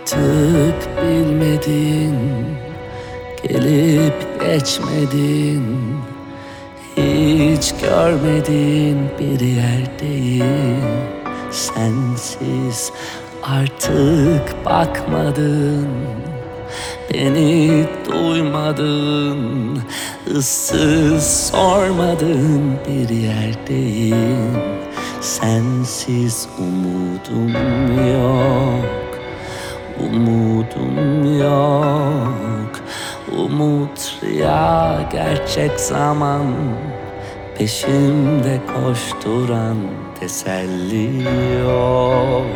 Artık bilmedin, gelip geçmedin, hiç görmedin bir yerdeyim. Sensiz artık bakmadın, beni duymadın, ıssız sormadın bir yerdeyim. Sensiz umudum yok, umudum yok. Umut rüya, gerçek zaman, peşimde koşturan teselli yok,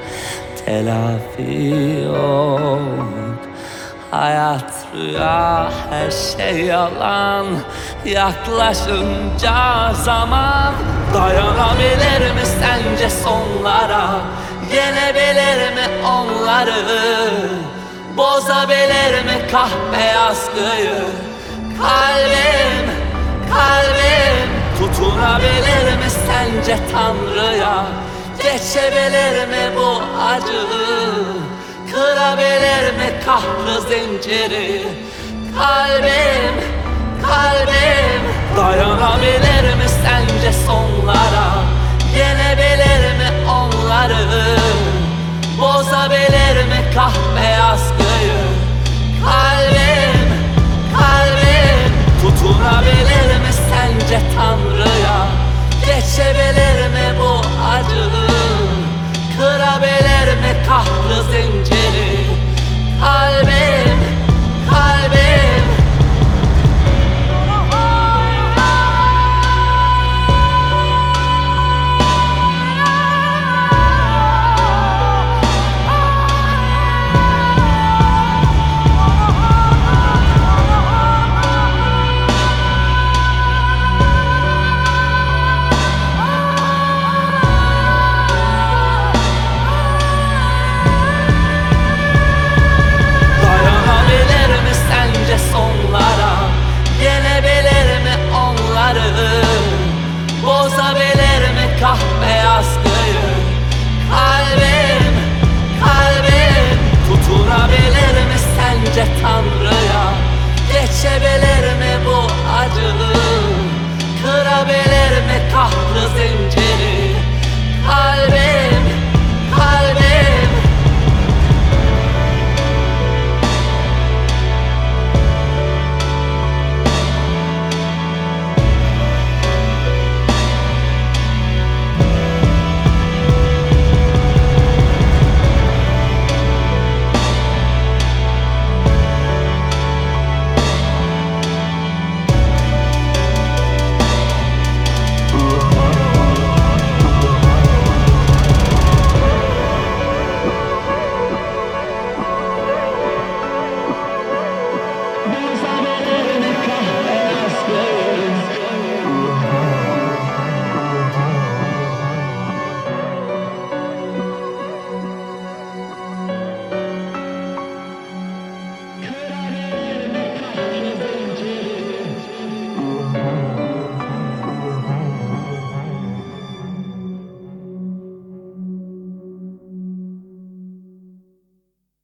telafi yok. Hayat rüya, her şey yalan. Yaklaşınca zaman, dayanabilir mi sence sonlara? Yenebilir mi onları? Bozabilir mi kahpe yaskıyı? Kalbim, kalbim tutunabilir mi sence Tanrı'ya? Geçebilir mi bu acıyı? Kırabilir mi kahrı zinciri? Kalbim, kalbim dayanabilir mi sence sonlara? Yenebilir mi onları? Bozabilir mi kahrı